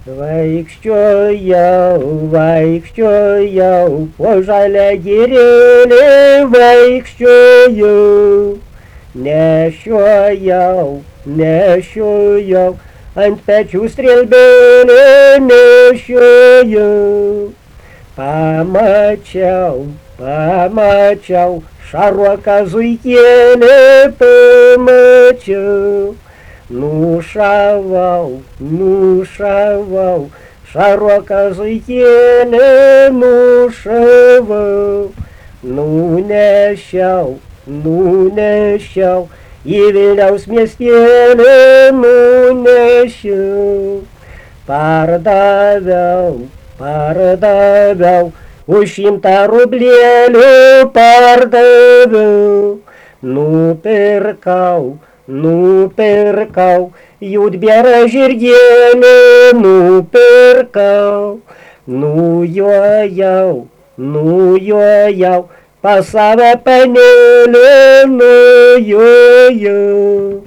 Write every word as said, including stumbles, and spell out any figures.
Vaikščiojau, vaikščiojau, po žalę girėlį vaikščiojau, nešiojau, nešiojau, ant pečių strėlbėlį nešiojau. Pamačiau, pamačiau, šaruoką zuikienį pamačiau. Nušavau, nušavau, šaruoką zuikienį nušavau. Nunešiau, nunešiau, į Vilniaus miestelį nunešiau. Pardaviau, pardaviau, už šimtą rublėlių pardaviau. Nupirkau, nupirkau, Judbėrą žirgėlį nupirkau. Nujojau, nujojau, pas save panelį nujojau.